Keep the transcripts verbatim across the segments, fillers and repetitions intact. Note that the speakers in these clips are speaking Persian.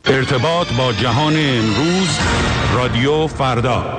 ارتباط با جهان امروز، رادیو فردا.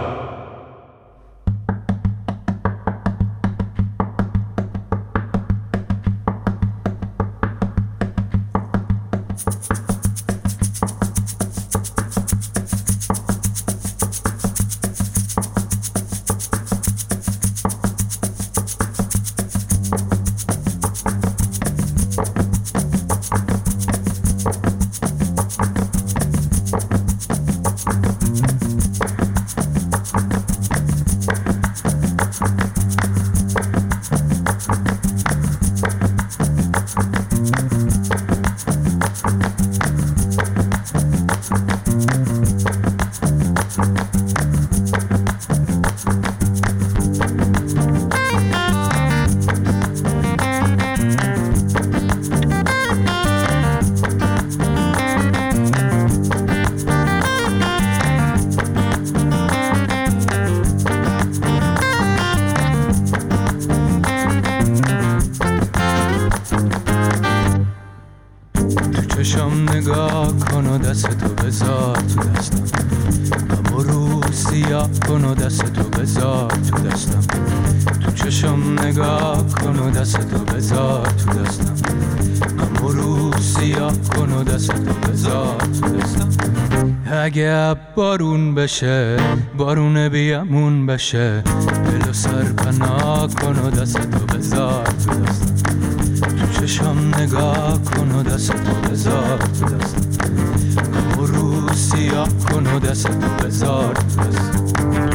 اگه بارون بشه، بارون بیامون بشه، دلو سر پناه کن و دستتو بذار تو دستم، تو چشم نگاه کن و دستتو بذار تو دستم، غم و رو سیاه کن و دستتو بذار تو دستم.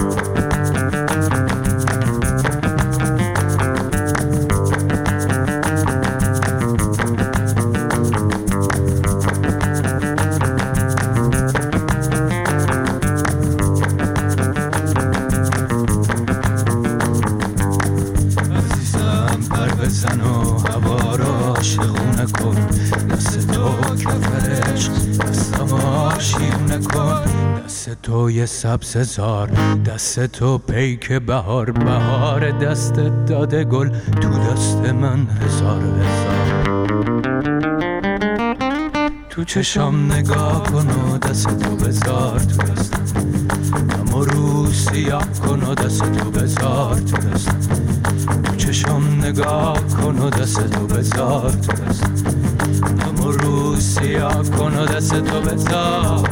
تو یه سبز زار، دست تو پیک بهار، بهار دست داده گل، تو دست من هزار هزار. تو چشم نگاه کن و دست تو بذار تو دستم، غم و رو سیاه کن و دست تو بذار تو دستم، تو چشم نگاه کن و دست تو بذار تو دستم، غم و رو سیاه کن و دست تو بذار.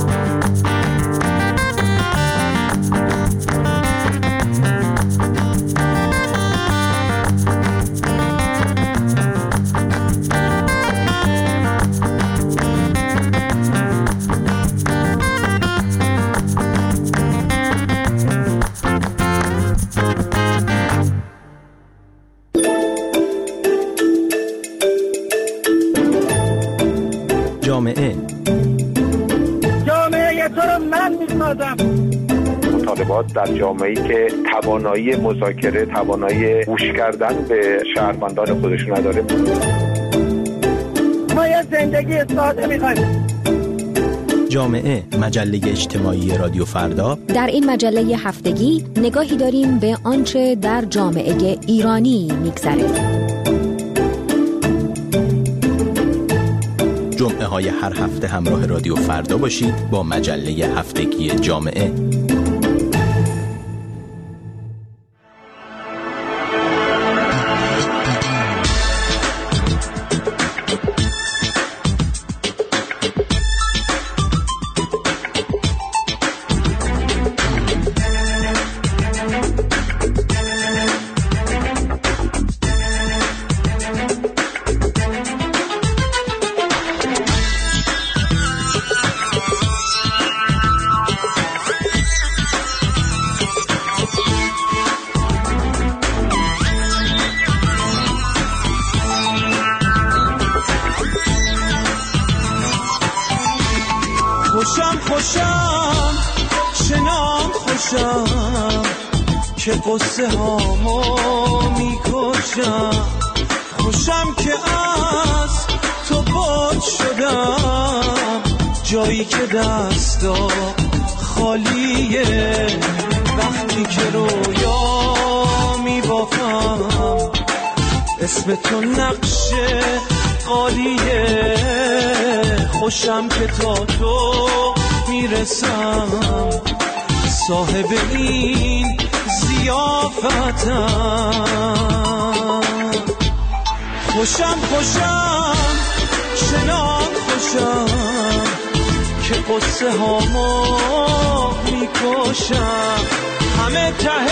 جامعه جامعه تو رو من میسازم. مطالبات در جامعه‌ای که توانایی مذاکره، توانایی گوش کردن به شهروندان خودش نداره. ما یه زندگی ساده می‌خوایم. جامعه، مجله اجتماعی رادیو فردا. در این مجله هفتگی نگاهی داریم به آنچه در جامعه ایرانی می‌گذره. جمعه های هر هفته همراه رادیو فردا باشید با مجله هفتگی جامعه. خوشم خوشم چنان خوشم که قصه هامو میکشم، خوشم که از تو باد شدم جایی که دستا خالیه، وقتی که رویا میبافم اسم تو نقشه اشغالیه، خوشم که تا تو میرسم، صاحب این ضیافتم. خوشم خوشم چنان خوشم که قصه هامو میکشم، همه ته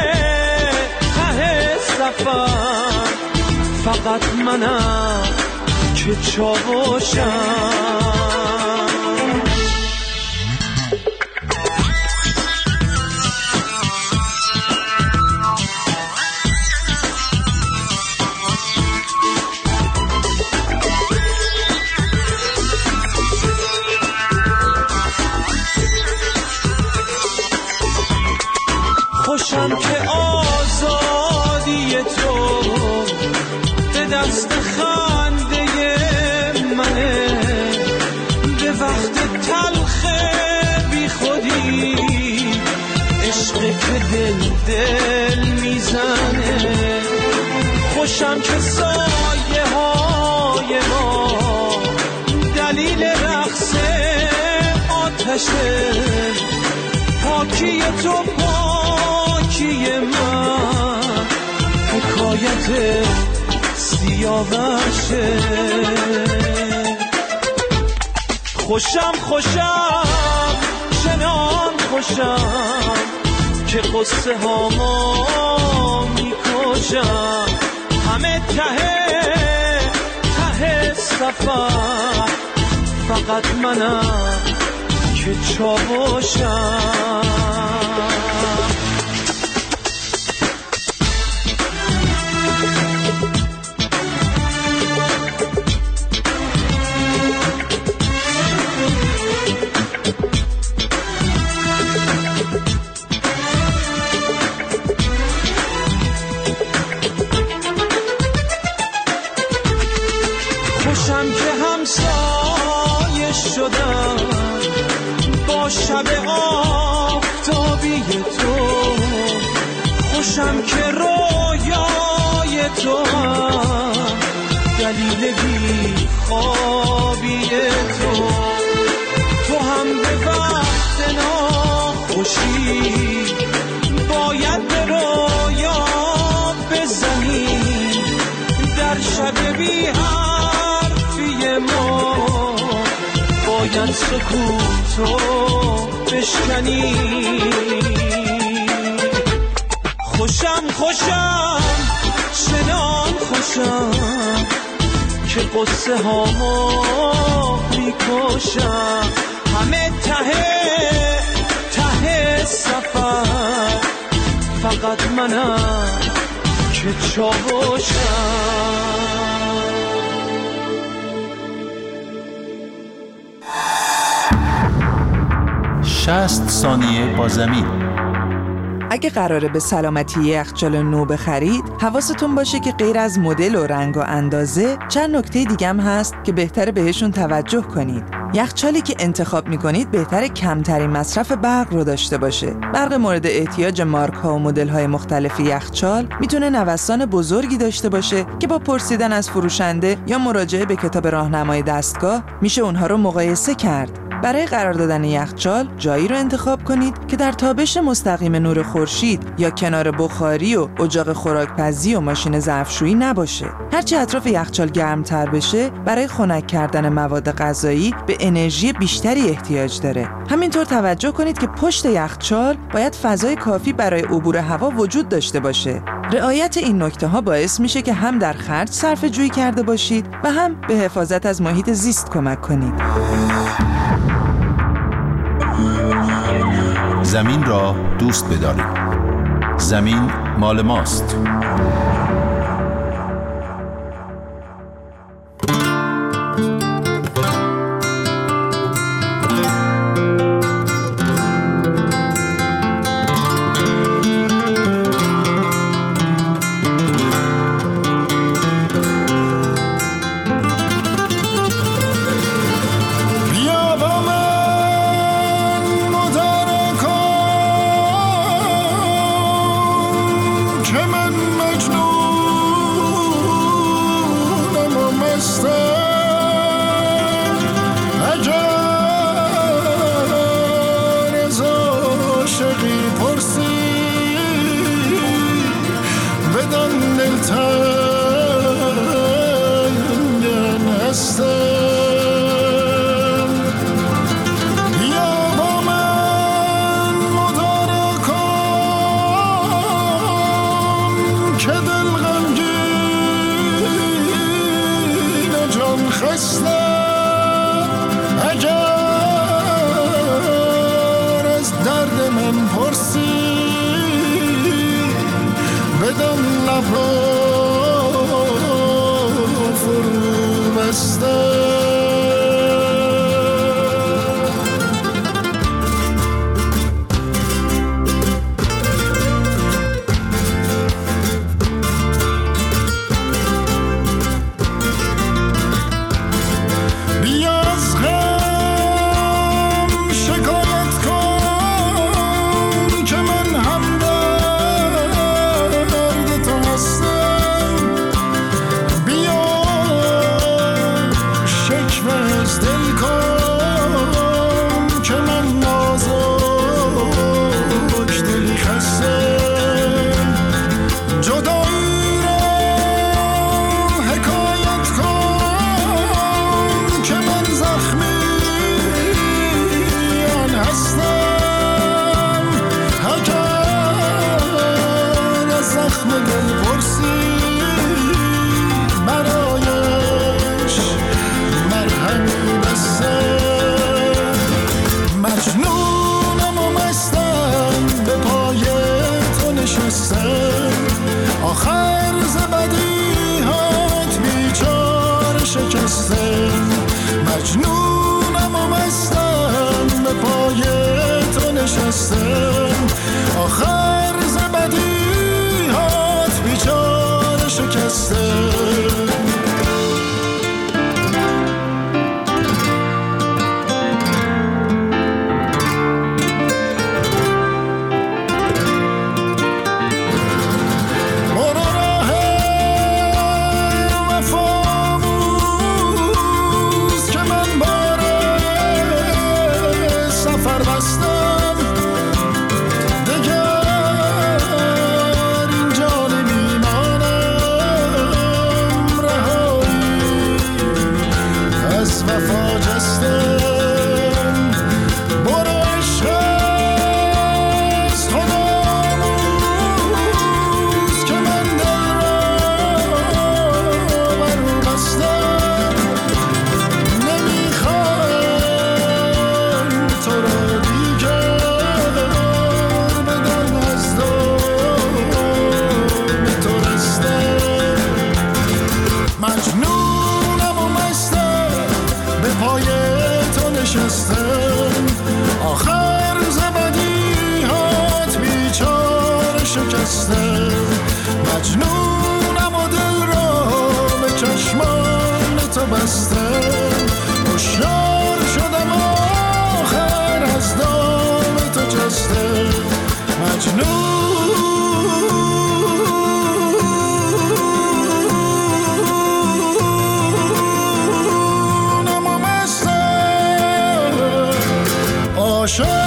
ته سفر فقط منم که چاوشم. خوشم که آزادی تو به دست خنده منه، به وقت تلخ بی خودی عشق که دل دل میزنه. خوشم که سایه های ما دلیل رقص آتشه، پاکی تو پاکی من حکایت سیاوشه. خوشم خوشم چنان خوشم که قصه هامو میکشم، همه ته ته سفر فقط منم که چاوشم. خوشم که همسایه شدم با شب آفتابی تو، خوشم که رویای تو هم دلیل بی خوابی تو، تو هم به وقت ناخوشی باید به رویا بزنی، در شب بی ما باید سکوتو بشکنی. خوشم خوشم چنان خوشم که قصه هامو میکشم، همه ته ته سفر فقط منم که چاوشم. شصت ثانیه با زمین. اگه قراره به سلامتی یخچال نو بخرید، حواستون باشه که غیر از مدل و رنگ و اندازه، چند نکته دیگه هم هست که بهتره بهشون توجه کنید. یخچالی که انتخاب میکنید بهتره کمترین مصرف برق رو داشته باشه. برق مورد احتیاج مارک ها و مدل های مختلف یخچال میتونه نوسان بزرگی داشته باشه که با پرسیدن از فروشنده یا مراجعه به کتاب راهنمای دستگاه میشه اونها رو مقایسه کرد. برای قرار دادن یخچال جایی رو انتخاب کنید که در تابش مستقیم نور خورشید یا کنار بخاری و اجاق خوراکپزی و ماشین ظرفشویی نباشه. هرچی اطراف یخچال گرمتر بشه، برای خنک کردن مواد غذایی به انرژی بیشتری احتیاج داره. همینطور توجه کنید که پشت یخچال باید فضای کافی برای عبور هوا وجود داشته باشه. رعایت این نکته ها باعث میشه که هم در خرج صرفه جویی کرده باشید و هم به حفاظت از محیط زیست کمک کنید. زمین را دوست بدارید. زمین مال ماست. که من مجنون من پرسی بدان لب را فرو بسته مجنونم و مستم به پای تو نشستم آخر ز بدیهات بیچاره شکستم مجنونم و دل را به چشمان تو بستم هوشیار شدم آخر از دام تو جستم مجنونم و مستم عاشق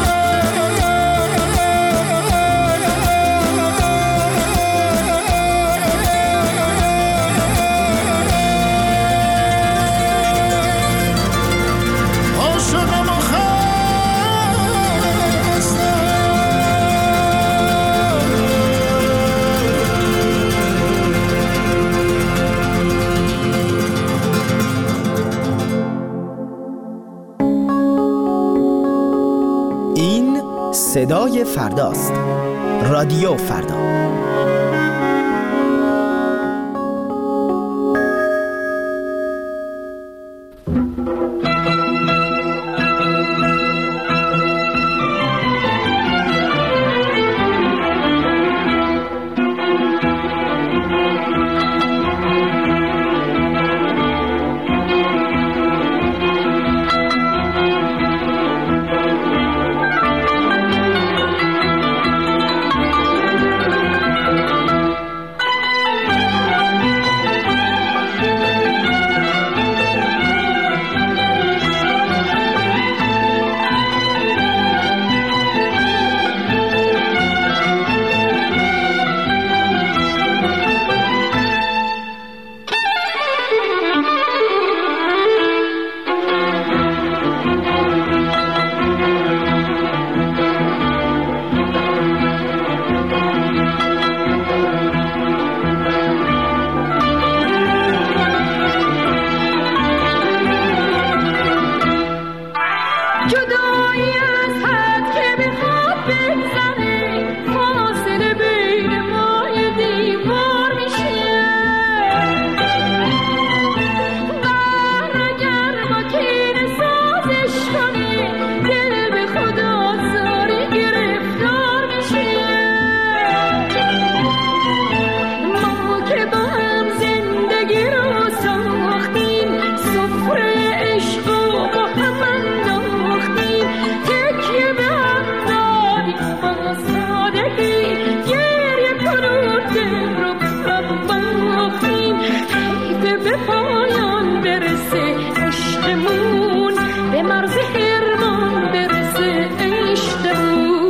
صدای فرداست. رادیو فردا. مرز حرمان برسه عشقمون.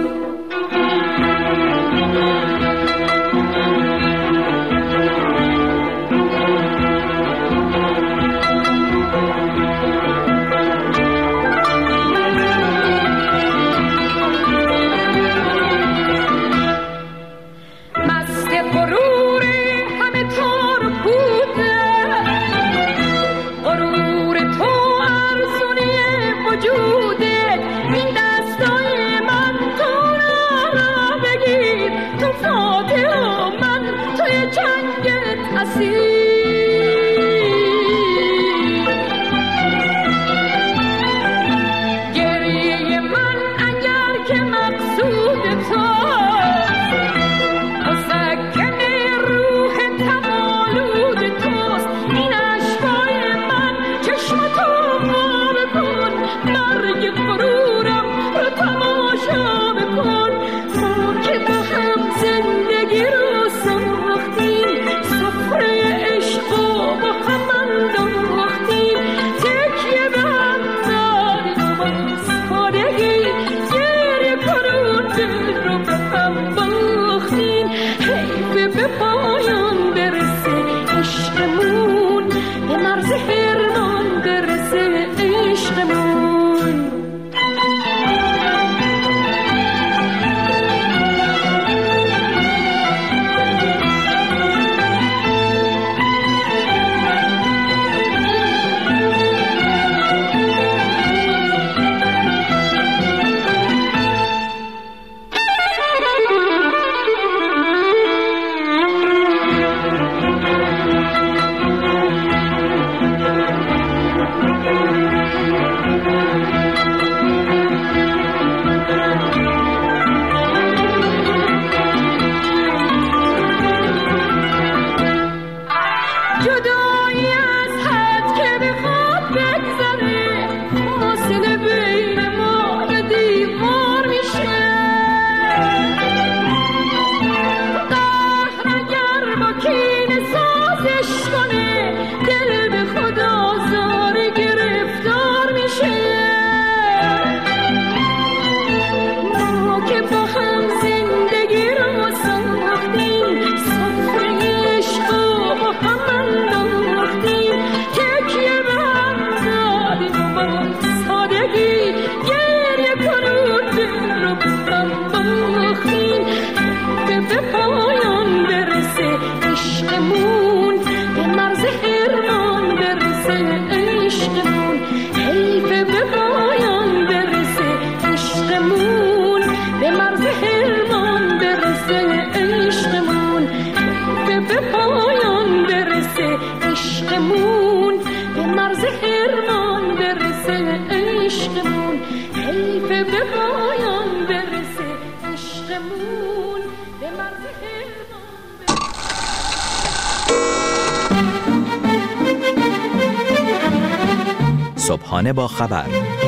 صبحانه با خبر،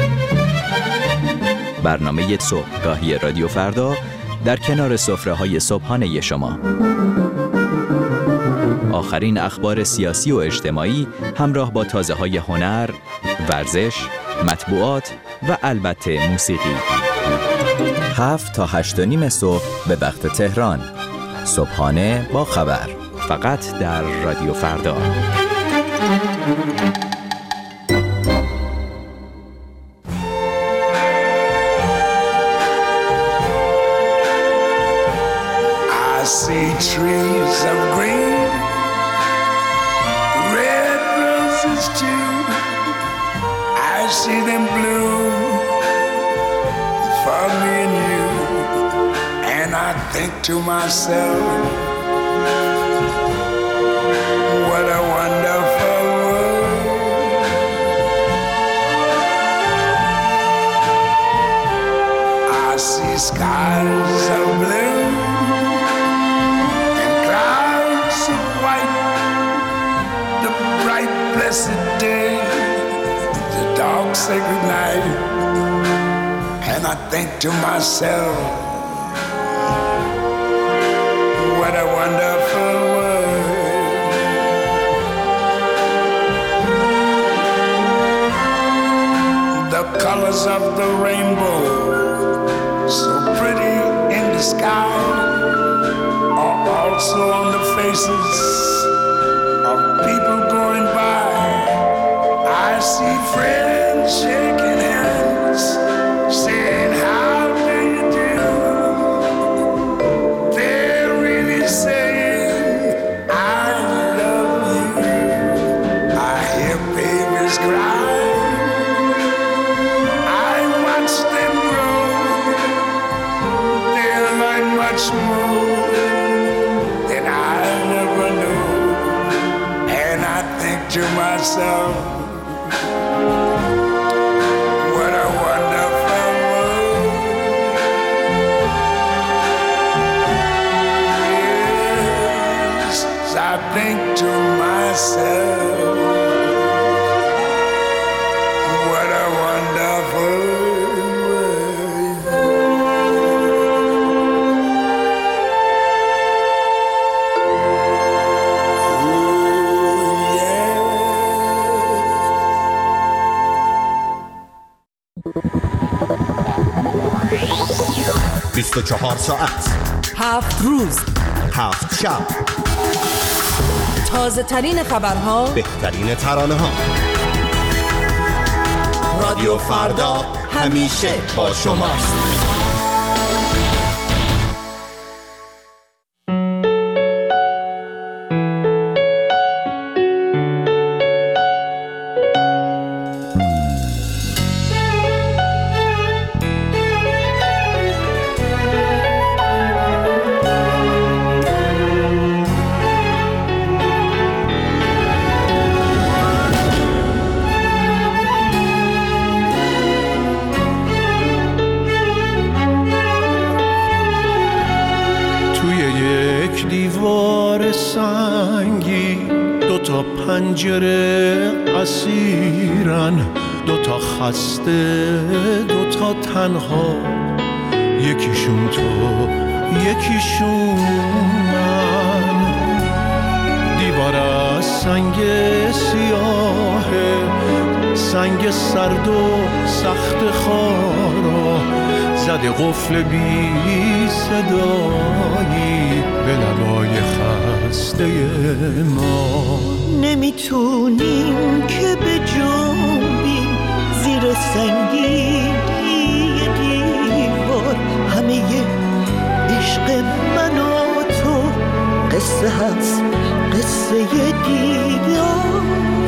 برنامه صبحگاهی رادیو فردا در کنار سفره‌های صبحانه شما. آخرین اخبار سیاسی و اجتماعی همراه با تازه‌های هنر، ورزش، مطبوعات و البته موسیقی. هفت تا هشت و نیم صبح به وقت تهران. صبحانه با خبر، فقط در رادیو فردا. See trees of green, red roses too. I see them bloom for me and you, and I think to myself, what a wonderful world. I see skies of blue, blessed day, the dog say goodnight, and I think to myself, what a wonderful world. colors of the rainbow, so pretty in the sky, are also on the faces of people going by. I see friends shaking hands, saying how do you do. They're really saying I love you. I hear babies cry, I watch them grow. They'll learn much more than I never knew. And I think to myself, what a wonderful world. Yes, I think to myself, what a wonderful بیست و چهار ساعت، هفت روز، هفت شب، تازه ترین خبرها، بهترین ترانه ها. رادیو فردا همیشه با شماست. پنجره اسیرن، دوتا خسته دوتا تنها، یکیشون تو یکیشون من. دیوار از سنگ سیاهه، سنگ سرد و سخت خارا، زده قفل بی صدایی به لبای خسته ما. نمیتونیم که به جنبیم زیر سنگی دیوار، همه عشق من و تو قصه هست، قصه دیدار.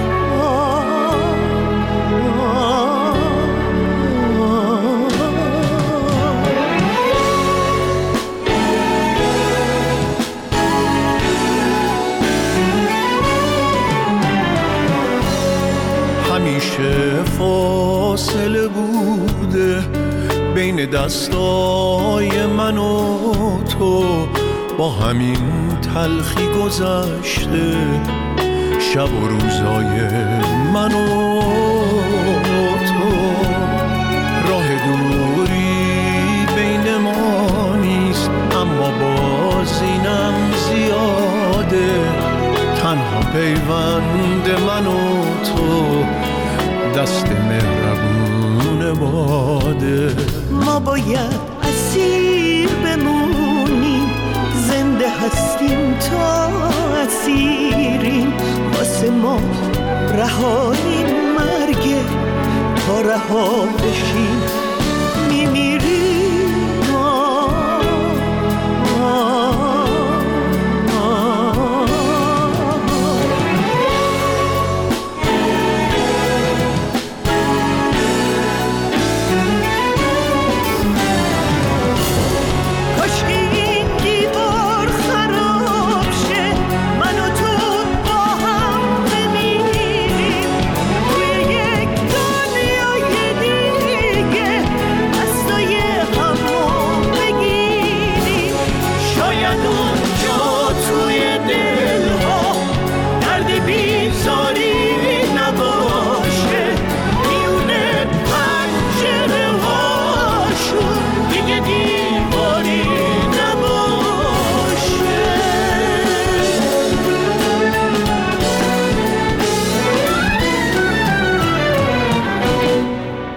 همیشه فاصله بوده بین دستای من و تو، با همین تلخی گذشته شب و روزای من و تو. راه دوری بین ما نیست، اما باز اینم زیاده، تنها پیوند من و تو دست مهربون باده. ما باید اسیر بمونیم، زنده هستیم تا اسیریم، واسه ما رهایی مرگه، تا رها بشیم میمیریم. Yeah.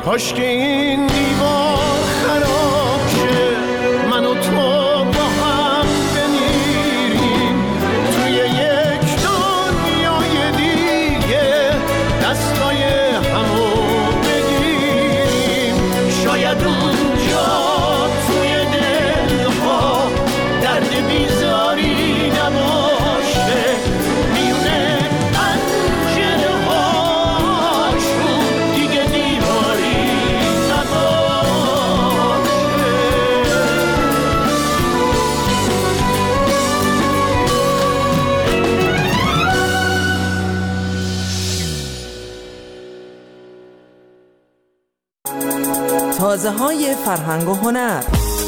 کاش که این دیوار خراب شه، من و تو با هم بمیریم توی یک دنیای دیگه، دستای همو بگیریم. شاید اونجا توی دلها درد بیزاری نباشه، میونه پنجره هاشون دیگه دیواری نباشه. تازه های فرهنگ و هنر.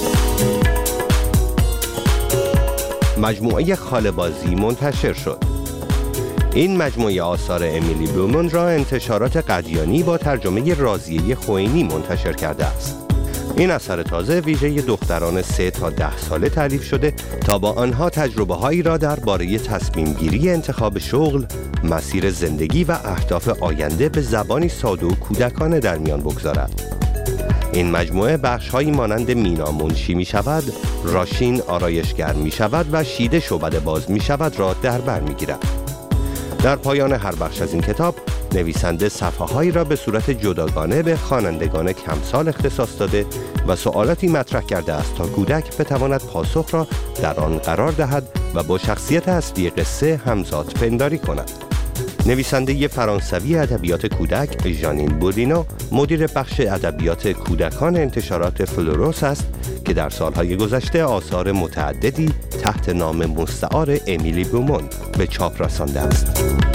مجموعه خاله‌بازی منتشر شد. این مجموعه آثار امیلی بلومون را انتشارات قدیانی با ترجمه رازیه خوئینی منتشر کرده است. این اثر تازه ویژه دختران سه تا ده ساله تألیف شده تا با آنها تجربه هایی را درباره تصمیم گیری، انتخاب شغل، مسیر زندگی و اهداف آینده به زبانی ساده و کودکانه در میان بگذارد. این مجموعه بخش‌هایی مانند مینا منشی می شود، راشین آرایشگر می شود و شیده شعبده باز می شود را در بر می گیرد. در پایان هر بخش از این کتاب نویسنده صفحه‌هایی را به صورت جداگانه به خوانندگان کمسال اختصاص داده و سوالاتی مطرح کرده است تا کودک بتواند پاسخ را در آن قرار دهد و با شخصیت اصلی قصه همزاد پنداری کند. نویسنده فرانسوی ادبیات کودک ژانین بودینو مدیر بخش ادبیات کودکان انتشارات فلوروس است که در سالهای گذشته آثار متعددی تحت نام مستعار امیلی بلومون به چاپ رسانده است.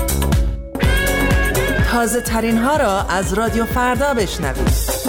تازه ترین ها را از رادیو فردا بشنوید.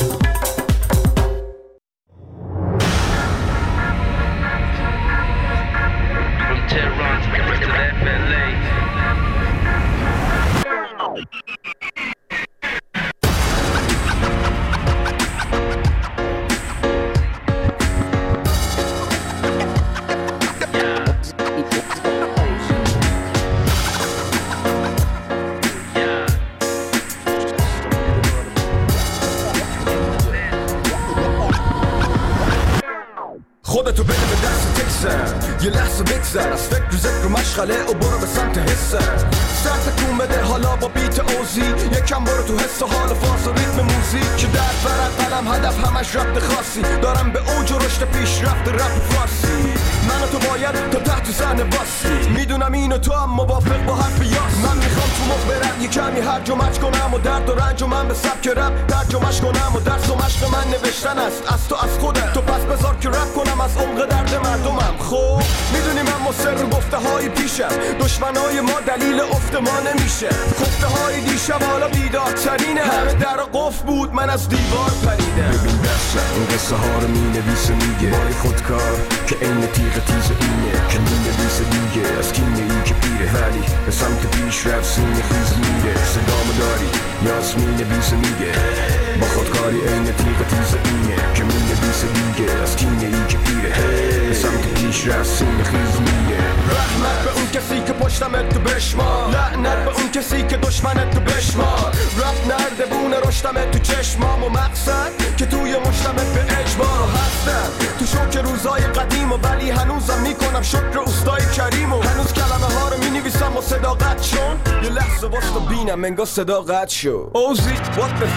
خودتو بده به دست تکسر، یه لحظه بگذر از فکر و ذکر و مشغله و برو به سمت حسر. سر تکون بده حالا با بیت اوزی، یکم برو تو حس و حال فاز و ریتم موزیک که در برد قلم هدف همش ربط خاصی دارم به اوج و رشد پیشرفت رپ فارسی. من و تو باید تا تحت صحنه باسی، میدونم اینو تو هم موافق با حرف یاس. من میخوام تو مخ برم یه کمی هرج و مرج کنم و درد و رنج و من به سبک رپ ترجمه‌اش کنم و درس و مشق من نوشتن است از تو از خودت. تو پس بذار که رپ کنم از عمق درد مردمم. خب میدونی من مصر گفته های پیشم، دشمنای ما دلیل افت ما نمیشه. خفته های دیشب حالا بیدارترینه، همه در قفل بود من از دیوار پریدم. ببین دستم این قصه ها رو مینویسه میگه بای خودکار که این تیغ تیز اینه که مینویسه دیگه از کینه این که پیره ولی به سمت پیش رفت سینه خیز میره. صدامو داری یاس مینویسه میگه با خودکاری این تیغ تیز اینه که مینویسه دیگه از کینه این که پیره به سمت پیش رفت سینه خیز میره. رحمت به اون کسی که پشتمت تو بشمار، لعنت به اون کسی که دشمنت تو بشمار. رفت نردبونه رشتمت تو چشمام و مقصد که توی مشتمت به اجبار هستم. تو شوک روزای قدیم و ولی هنوزم میکنم شکر اوستای کریم و هنوز کلمه ها رو مینویسم و صداقت شون. یه لحظه واسه بینم انگار صداقت شو. اوزی what the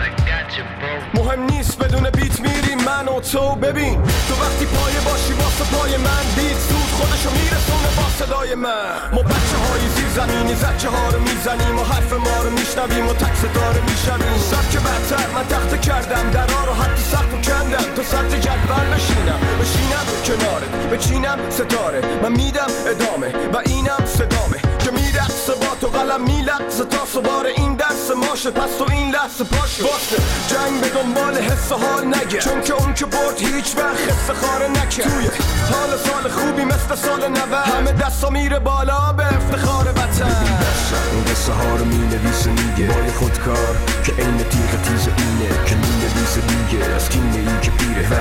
مهم نیست بدون بیت میریم من و تو. ببین تو وقتی پایه باشی واسه پای من بیت زود خودشو میرسونه با صدای من. ما بچه های زیر زمینی زچه ها رو میزنیم و حرف ما رو میشنویم و تک ستاره میشویم. سبک برتر من تخته کردم درها رو حتی سقف و کندم تا سطح جدول بشینم بشینم کنارت بچینم ستاره من میدم ادامه و اینم صدامه که میرقصه با تو قلم میلقصه تا سوار این درس ماشه. پس تو این لحظه پاشه واسه جنگ به دنبال حس حال نگه چون که اون که برد هیچ وقت حس خاره نکه. توی حال سال خوبی مثل سال نود همه دستا میره بالا به افتخار وطن. این قصه ها رو مینویسه میگه بای خودکار که این تیغ تیز اینه که مینویسه دیگه از کینه این که پیره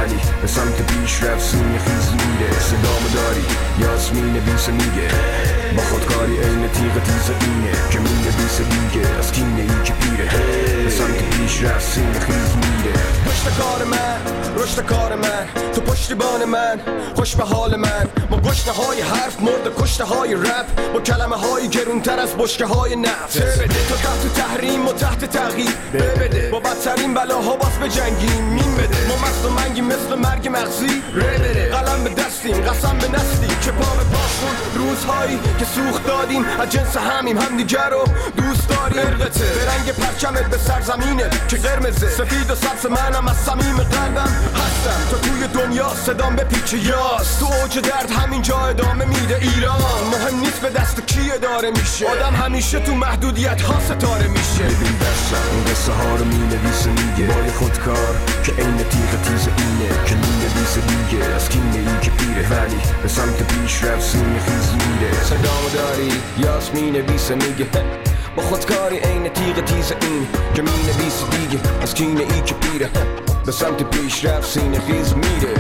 ولی به سمت پیشرفت سینه خیز میره. صدامو داری یاسمین بیسه میگه با خودکاری عین تیغ تیز اینه که مینویسه دیگه از کینه ای که پیره. به سمت پیشرفت سینه خیز میره. پشت کار من رشد کار من تو پشتیبان من خوش به حال من. با گشنه های حرف مرد کشته های رپ با کلمه های گرونتر از بشکه های نفت. تو تحت تحریم و تحت تغییر ببده با بدترین بلاها باز به جنگیم مین بده. ما مست و منگی مثل مرگ مغزی ره بره. قلم به دستیم قسم به نسلی که پا به پاشون روزهایی که سوخت دادیم از جنس همیم همدیگر رو دوست داریم. ارقته به رنگ پرچمت به سرزمینت که قرمزه سفید و سبز منم از صمیم قلبم هستم. تو توی دنیا صدام به پیچ یاس تو اوج درد همینجا ادامه میده. ایران مهم نیست به دست کی اداره میشه. آدم همیشه تو محدودیت ها ستاره میشه. ببین دستم این قصه ها رو مینویسه میگه با خودکار که عین تیغ تیز اینه که مینویسه دیگه از کینه ای که پیره ولی به سمت پیشرفت سینه خیز میره. صدامو داری یاسمین بیسه میگه با خودکاری عین تیغ تیز این که مینویسه دیگه از کینه ای که پیره. به سمت پیشرفت سینه خیز میره.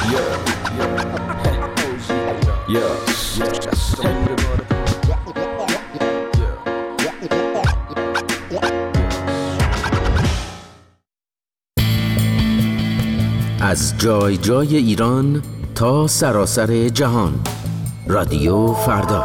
از جای جای ایران تا سراسر جهان، رادیو فردا.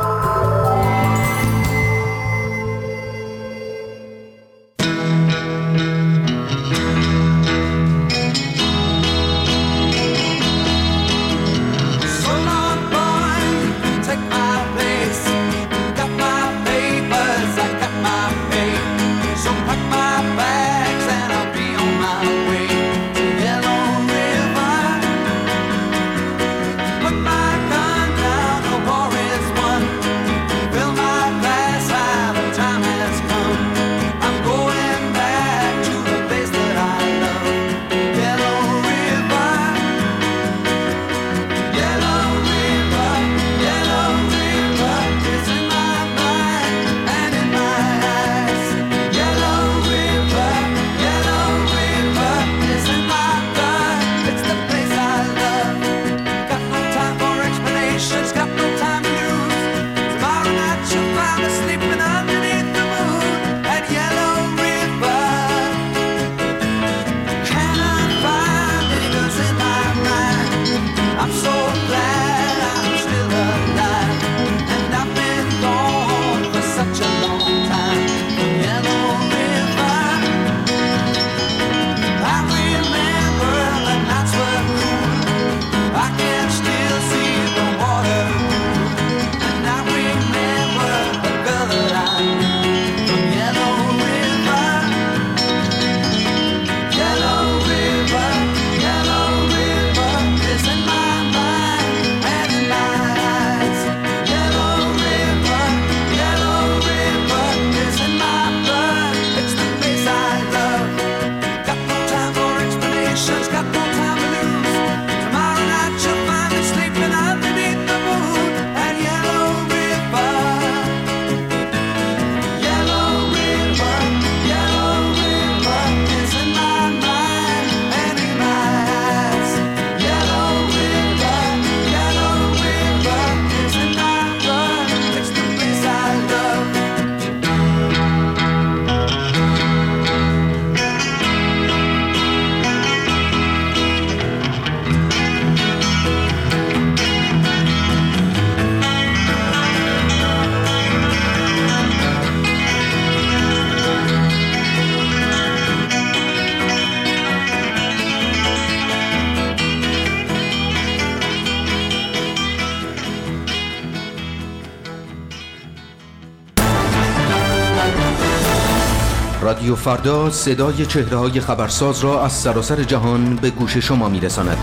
رادیو فردا صدای چهره‌های خبرساز را از سراسر جهان به گوش شما می‌رساند.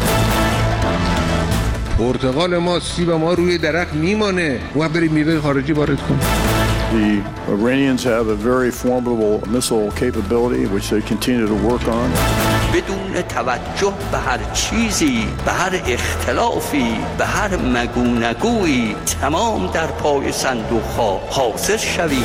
پرتقال ما، سیب ما روی درخت میمانه و بریم میوه خارجی وارد کنیم. The Iranians have a very formidable missile capability which they continue to work on. بدون توجه به هر چیزی، به هر اختلافی، به هر مگونگویی تمام در پای صندوق‌ها حاضر شویم.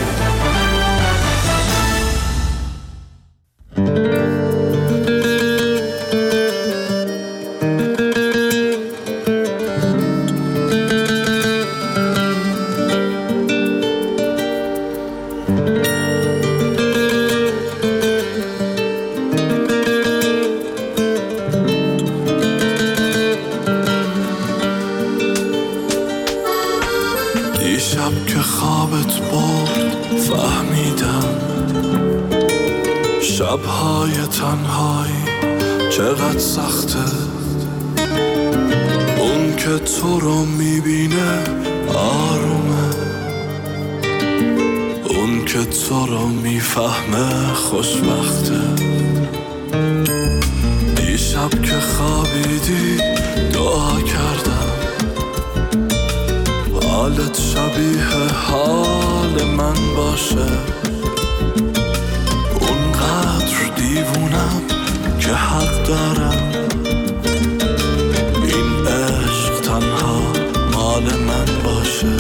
شب‌های تنهایی چقدر سخته، اون که تو رو میبینه آرومه، اون که تو رو میفهمه خوشبخته. دیشب که خوابیدی دعا کردم حالت شبیه حال من باشه، اونقدر دیوونم که حق دارم این عشق تنها مال من باشه.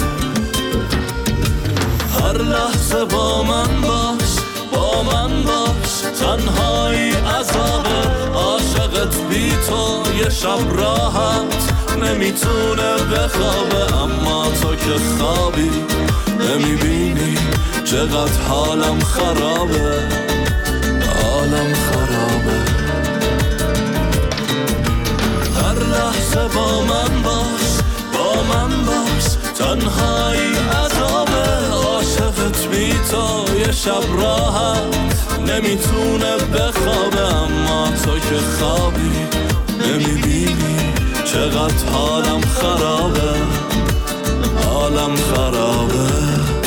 هر لحظه با من باش، با من باش، تنهایی عذابه، عاشقت بی تو یه شب راحت نمیتونه بخوابه، اما تو که خوابی نمیبینی چقدر حالم خرابه، حالم خرابه. هر لحظه با من باش، با من باش، تنهایی عذابه، عاشقت بی تو یه شب راحت نمیتونه بخوابه، اما تو که خوابی نمیبینی چقدر حالم خرابه، حالم خرابه.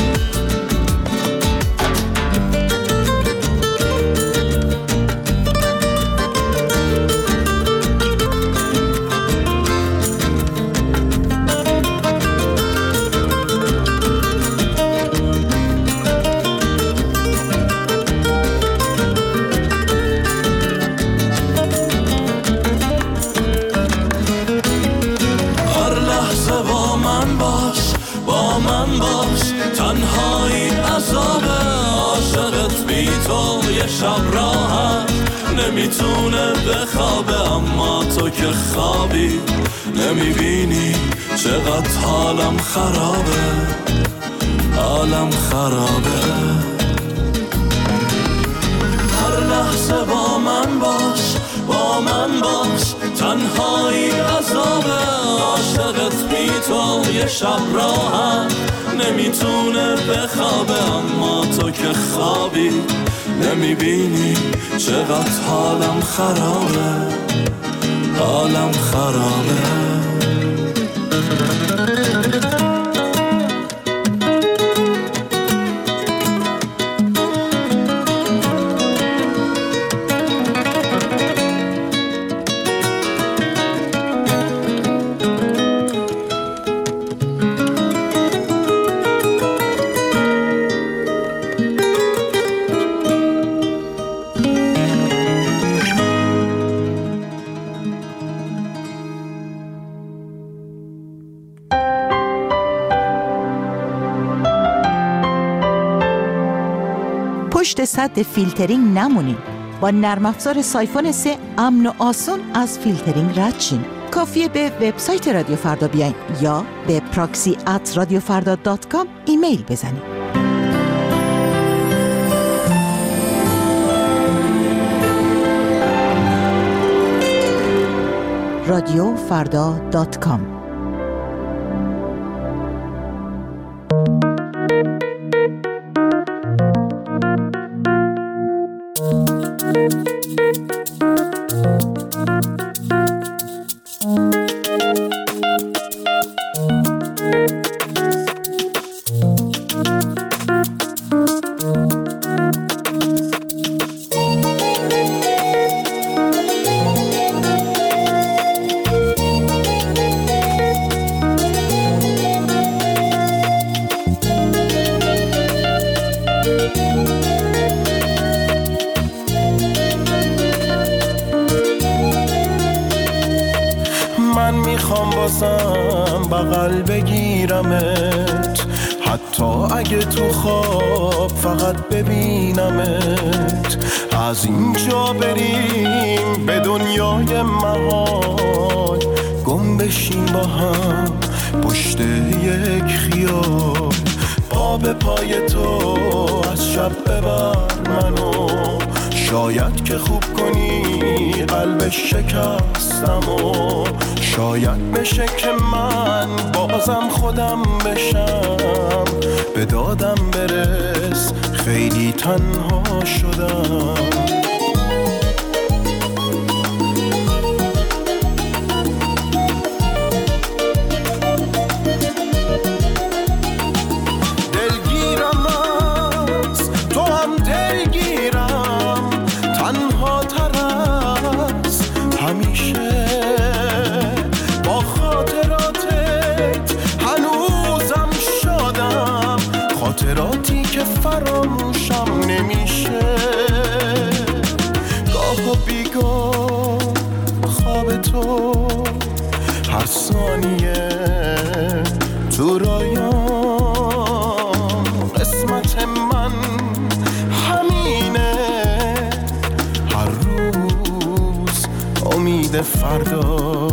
شب راحت نمیتونه بخوابه، اما تو که خوابی نمیبینی چقدر حالم خرابه، حالم خرابه. هر لحظه با من باش، با من باش، تنهایی عذابه، عاشقت بی تو یه شب راحت نمیتونه بخوابه، اما تو که خوابی نمیبینی چقدر حالم خرابه، حالم خرابه. پشت سد فیلترینگ نمونین. با نرم افزار سایفون سه امن و آسون از فیلترینگ رد شین. کافیه به وبسایت رادیو فردا بیاین یا به پراکسی ات رادیو فردا دات کام ایمیل بزنین. رادیو فردا دات کام. بغل بگیرمت، حتی اگه تو خواب فقط ببینمت. از اینجا بریم به دنیای محال، گم بشیم با هم پشت یک خیال. پا به پای تو از شب ببر منو، شاید که خوب کنی قلب شکستمو. شاید بشه که من بازم خودم بشم، به دادم برس خیلی تنها شدم. امید فردا.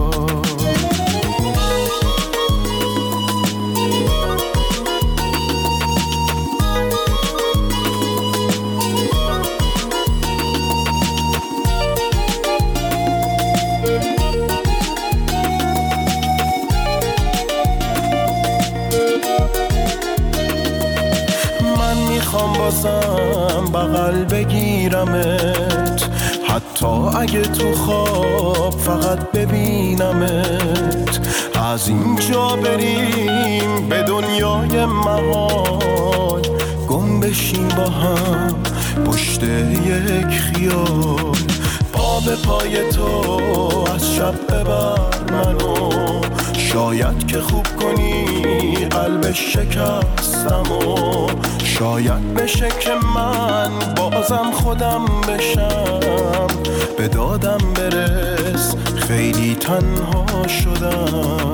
میخوام بازم بغل بگیرمت، حتی اگه تو خواب فقط ببینمت. از اینجا بریم به دنیای محال، گم بشیم با هم پشت یک خیال. پا به پای تو از شب ببر منو، شاید که خوب کنی قلب شکستمو. شاید بشه که من بازم خودم بشم، به دادم برس خیلی تنها شدم.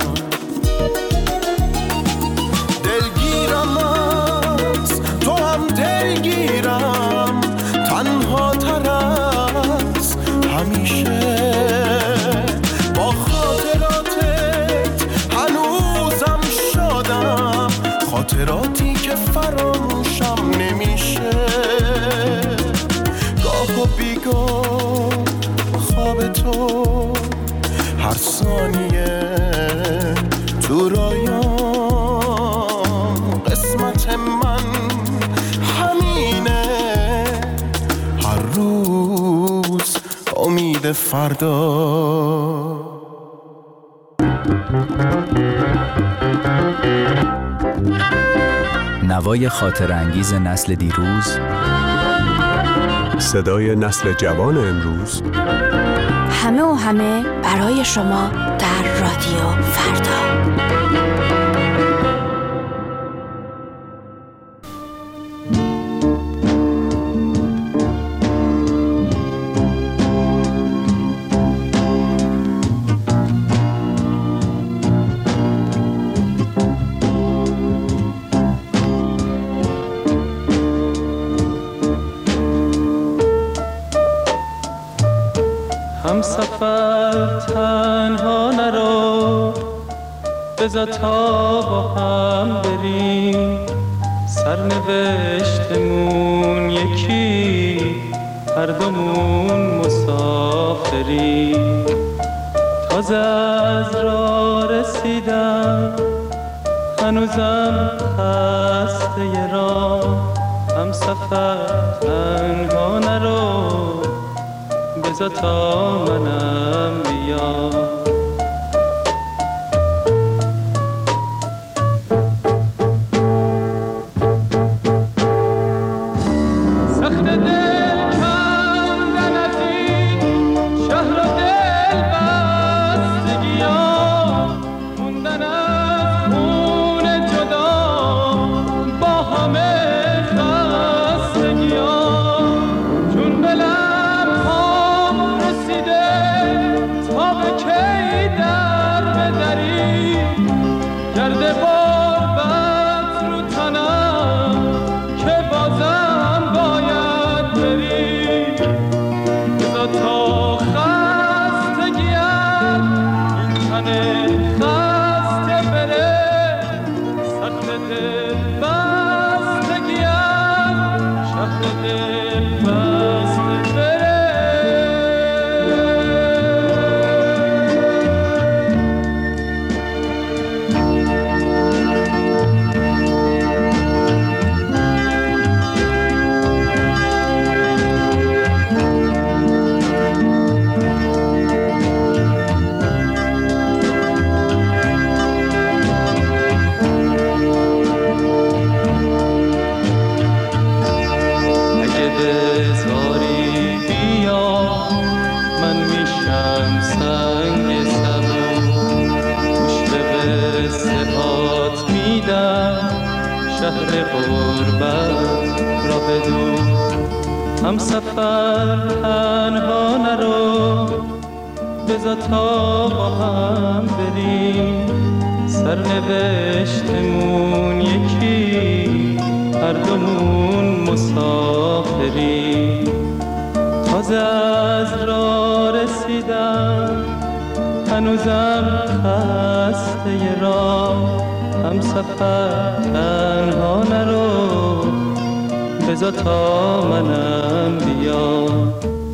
دلگیرم از تو هم دلگیرم، تنها تر از همیشه. با خاطراتت هنوزم شادم، خاطراتی که فراموشم نمیشه. گاه و بیگاه خواب تو هر ثانیه تو رایام، قسمت من همینه. هر روز امید فردا. نوای خاطر انگیز نسل دیروز، صدای نسل جوان امروز، همه و همه برای شما در رادیو فردا. هم سفر تنها نرو، بذار تا با هم بریم. سرنوشتمون یکی، هر دومون مسافریم. تازه از راه رسیدم، هنوزم خسته راه. هم سفر تنها نرو، بذار تا منم بیام. سخت دل کندن از این شهر و دل بستگیام، موندن از خون جدا با همه خستگیام. چون بلند کرده غربت رو تنم که بازم باید بری. بذار تا خستگیم این تن خسته بره، سخت دل بستگیم شهر دل بسته بره. شهر غربت را بدون. هم سفر تنها نرو، بذار تا با هم بریم. سرنوشتمون یکی، هر دومون مسافریم. تازه از راه رسیدم، هنوزم خسته راه، هم سفر تنها نرو، بذار تا منم بیام.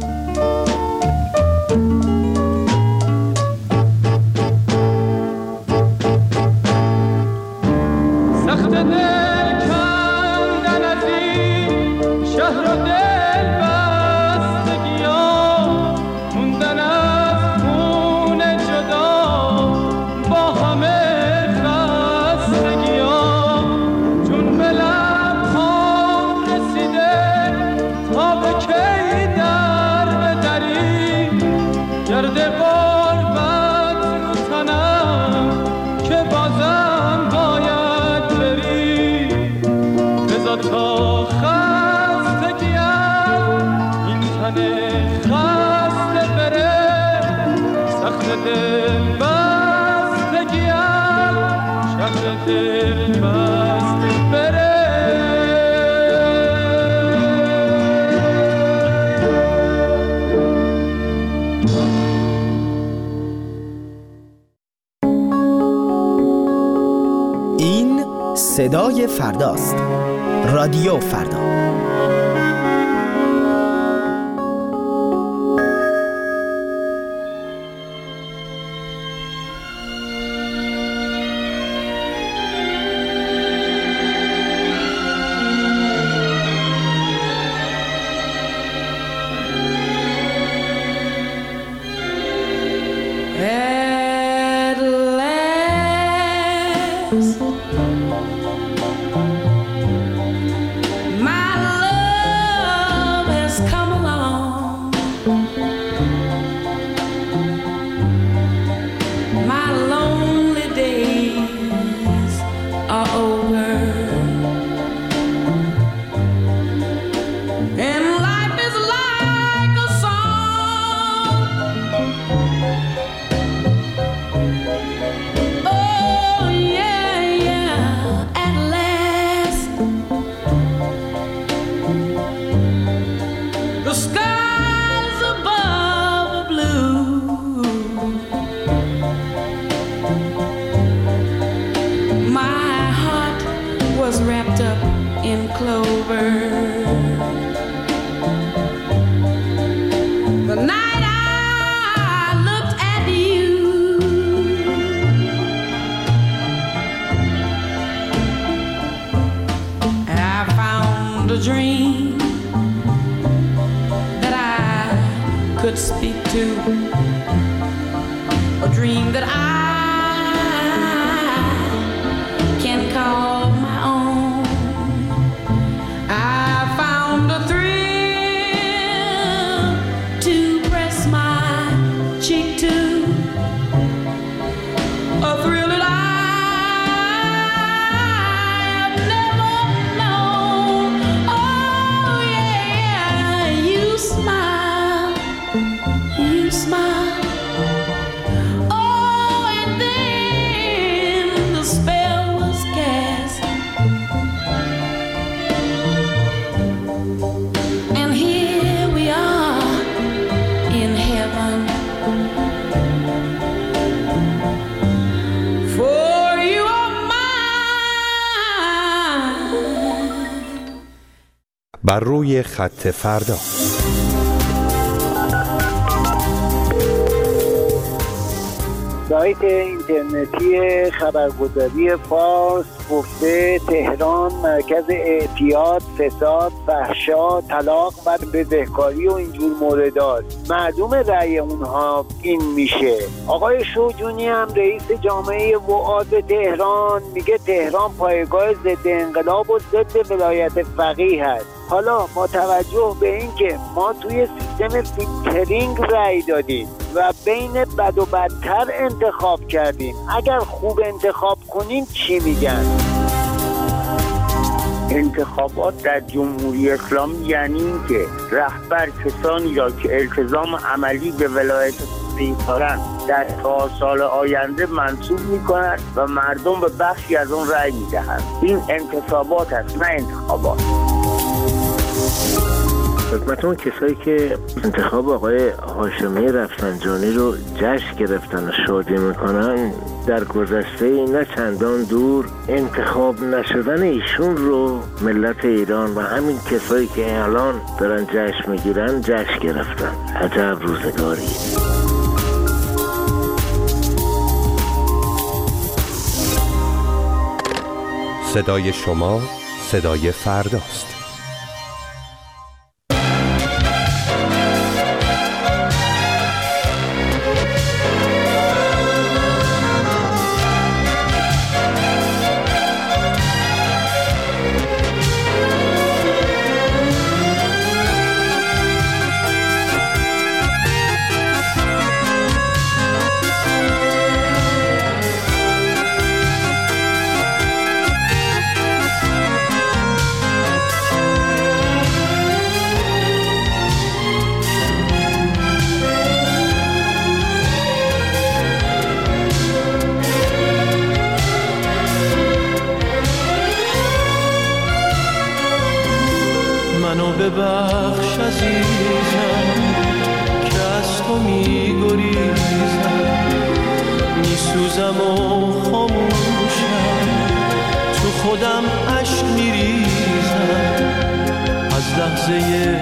سخت دل کندن از این شهر و دل بستگیام، موندن از خون جدا با همه خستگیام، چون به لبهام رسیده تا به کی در بدری، گرد غربت رو تنم که بازم باید بری، بذار تا خستگیم این تن خسته بره، سخت دل بستگیم شهر دل بسته بره. این صدای فرداست. رادیو فردا. At last, my love has come along. My lonely days are over, and life is like a song. Oh yeah, yeah, at last the skies above are blue, my heart was wrapped up in clover. The night I looked at you, I found a dream that I could speak to, a dream that I can call my own. I found a thrill to press my cheek to, a thrill that I've never known. Oh yeah, you smile, you smile. Oh, and then the spell was cast, and here we are in heaven. For you are mine. بر روی خط فردا. سایت اینترنتی خبرگزاری فارس گفته تهران مرکز اعتیاد، فساد، فحشا، طلاق و بدهکاری و اینجور مورداست. معلوم رأی اونها این میشه. آقای شوجونی هم رئیس جامعه وعاظ تهران میگه تهران پایگاه ضد انقلاب و ضد ولایت فقیه هست. حالا با توجه به این که ما توی سیستم فیلترینگ رأی دادیم و بین بد و بدتر انتخاب کردیم، اگر خوب انتخاب کنیم چی میگن؟ انتخابات در جمهوری اسلامی یعنی این که رهبر کسانی را که التزام عملی به ولایت فقیه دارند در چهار سال آینده منصوب می‌کند و مردم به بخشی از آن رأی می‌دهند. این انتصابات است، نه انتخابات. خدمت اون کسایی که انتخاب آقای هاشمی رفسنجانی رو جشن گرفتن و شادی میکنن، در گذشته نه چندان دور انتخاب نشدن ایشون رو ملت ایران و همین کسایی که الان دارن جشن میگیرن جشن گرفتن. عجب روزگاری. صدای شما صدای فرداست. ببخش عزیزم که از تو میگریزم، میسوزم و خاموشم، تو خودم عشق میریزم. از لحظه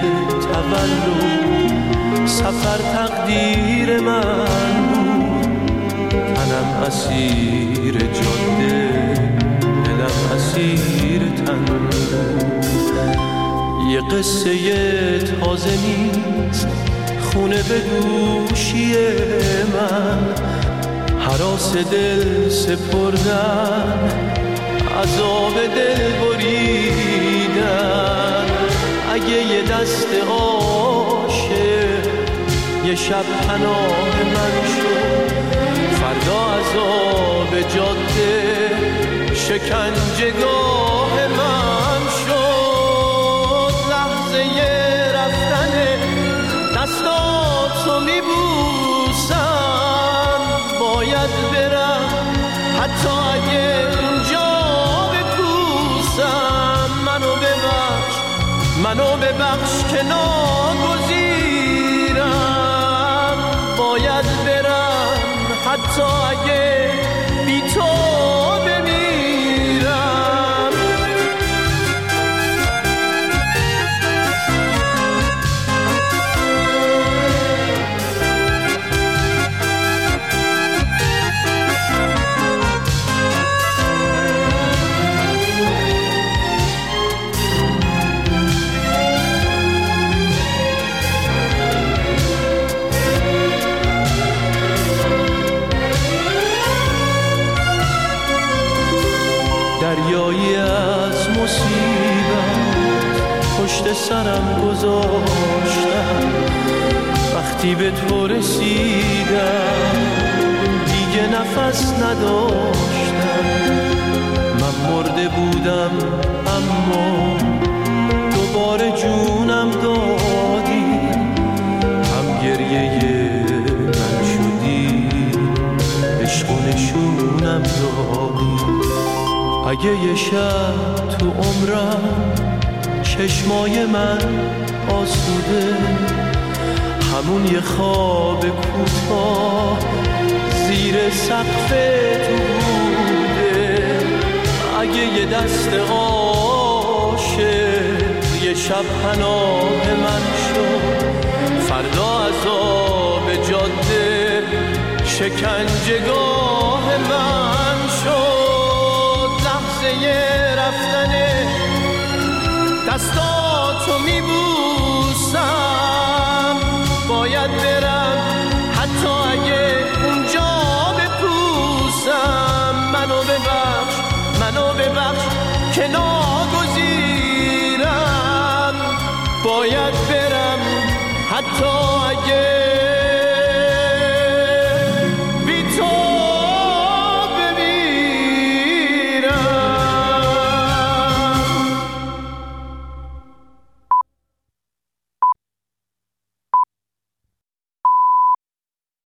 تولد سفر تقدیر من بود، تنم اسیر جاده، دلم اسیر تن بود. یه قصه تازه نیست خونه به دوشی من، هراس دل سپردن، عذاب دل بریدن. اگه یه دست عاشق یه شب پناه من شد، فردا عذاب جاده شکنجهگاه من شد. دستاتو میبوسم، باید برم حتی اگه اونجا بپوسم. منو ببخش، منو ببخش که ناگزیرم، باید برم حتی اگه بی تو دریایی از مصیبت پشت سرم گذاشتم. وقتی به تو رسیدم دیگه نفس نداشتم. من مرده بودم اما دوباره جونم دادی، هم گریه من شدی، عشق و نشونم دادی. اگه یه شب تو عمرم چشمای من آسوده، همون یه خواب کوتاه زیر سقف تو بوده. اگه یه دست عاشق یه شب پناه من شد، فردا عذاب جاده شکنجهگاه من شد. لحظه رفتنه دستاتو میبوسم، باید برم حتی اگه اونجا بپوسم. منو ببخش، منو ببخش که